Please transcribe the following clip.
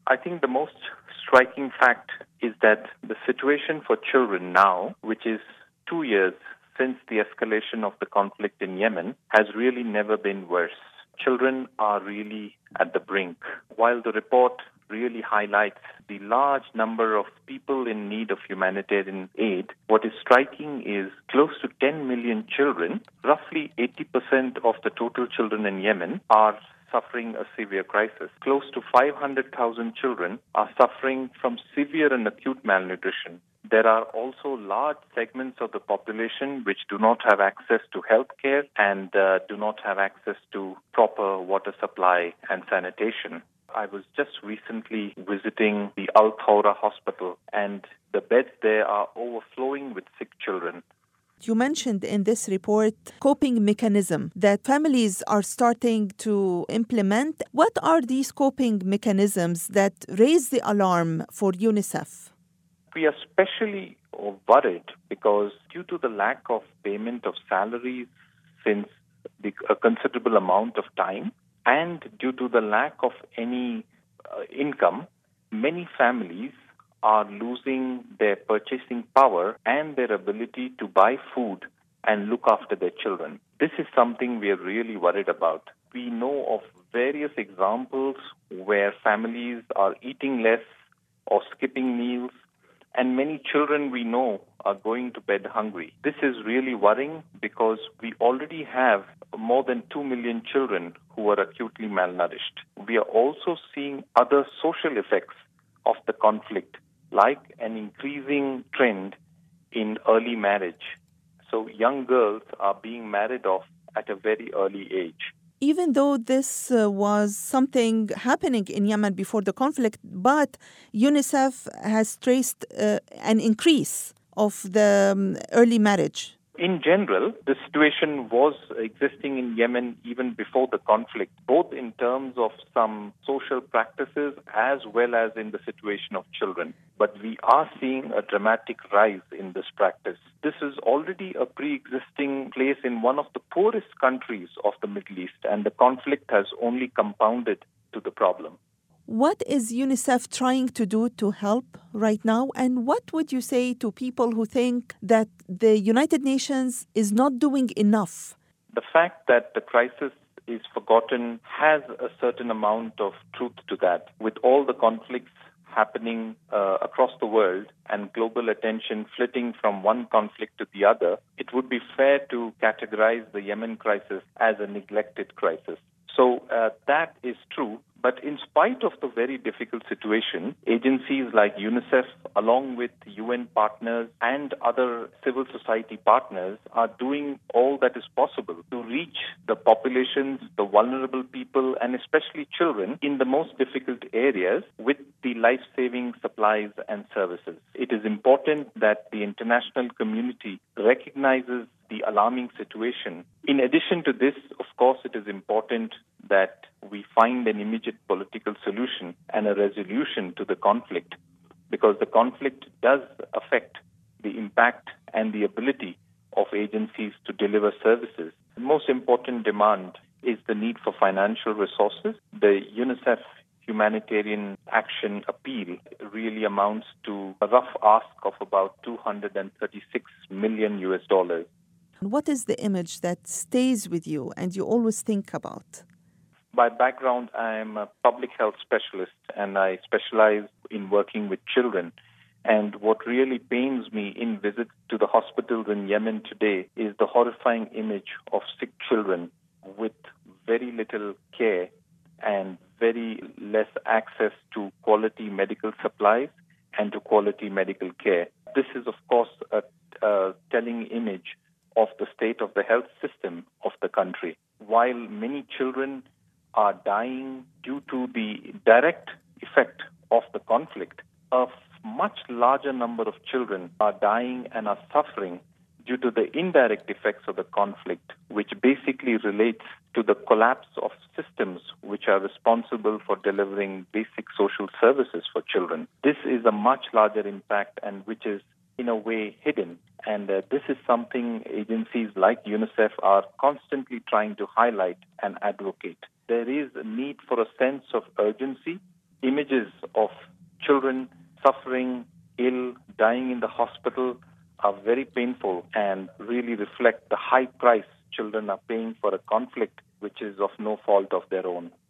I think the most striking fact is that the situation for children now, which is 2 years since the escalation of the conflict in Yemen, has really never been worse. Children are really at the brink. While the report really highlights the large number of people in need of humanitarian aid, what is striking is close to 10 million children, roughly 80% of the total children in Yemen, are suffering a severe crisis. Close to 500,000 children are suffering from severe and acute malnutrition. There are also large segments of the population which do not have access to health care and do not have access to proper water supply and sanitation. I was just recently visiting the Al Thawra hospital, and the beds there are overflowing with sick children. You mentioned in this report coping mechanism that families are starting to implement. What are these coping mechanisms that raise the alarm for UNICEF? We are especially worried because due to the lack of payment of salaries since a considerable amount of time, and due to the lack of any income, many families are losing their purchasing power and their ability to buy food and look after their children. This is something we are really worried about. We know of various examples where families are eating less or skipping meals, and many children we know are going to bed hungry. This is really worrying because we already have more than 2 million children who are acutely malnourished. We are also seeing other social effects of the conflict, like an increasing trend in early marriage. So young girls are being married off at a very early age. Even though this was something happening in Yemen before the conflict, but UNICEF has traced an increase of the early marriage. In general, the situation was existing in Yemen even before the conflict, both in terms of some social practices as well as in the situation of children. But we are seeing a dramatic rise in this practice. This is already a pre-existing place in one of the poorest countries of the Middle East, and the conflict has only compounded to the problem. What is UNICEF trying to do to help right now? And what would you say to people who think that the United Nations is not doing enough? The fact that the crisis is forgotten has a certain amount of truth to that. With all the conflicts happening across the world and global attention flitting from one conflict to the other, it would be fair to categorize the Yemen crisis as a neglected crisis. So that is true. But in spite of the very difficult situation, agencies like UNICEF, along with UN partners and other civil society partners, are doing all that is possible to reach the populations, the vulnerable people, and especially children in the most difficult areas with the life-saving supplies and services. It is important that the international community recognizes the alarming situation. In addition to this, of course, it is important that we find an immediate political solution and a resolution to the conflict, because the conflict does affect the impact and the ability of agencies to deliver services. The most important demand is the need for financial resources. The UNICEF humanitarian action appeal really amounts to a rough ask of about $236 million. What is the image that stays with you and you always think about? By background, I am a public health specialist and I specialize in working with children. And what really pains me in visits to the hospitals in Yemen today is the horrifying image of sick children with very little care and very less access to quality medical supplies and to quality medical care. This is, of course, a telling image of the state of the health system of the country. While many children are dying due to the direct effect of the conflict, a much larger number of children are dying and are suffering due to the indirect effects of the conflict, which basically relates to the collapse of systems which are responsible for delivering basic social services for children. This is a much larger impact and which is in a way hidden. And this is something agencies like UNICEF are constantly trying to highlight and advocate. There is a need for a sense of urgency images of children suffering, ill, dying in the hospital are very painful and really reflect the high price children are paying for a conflict which is of no fault of their own.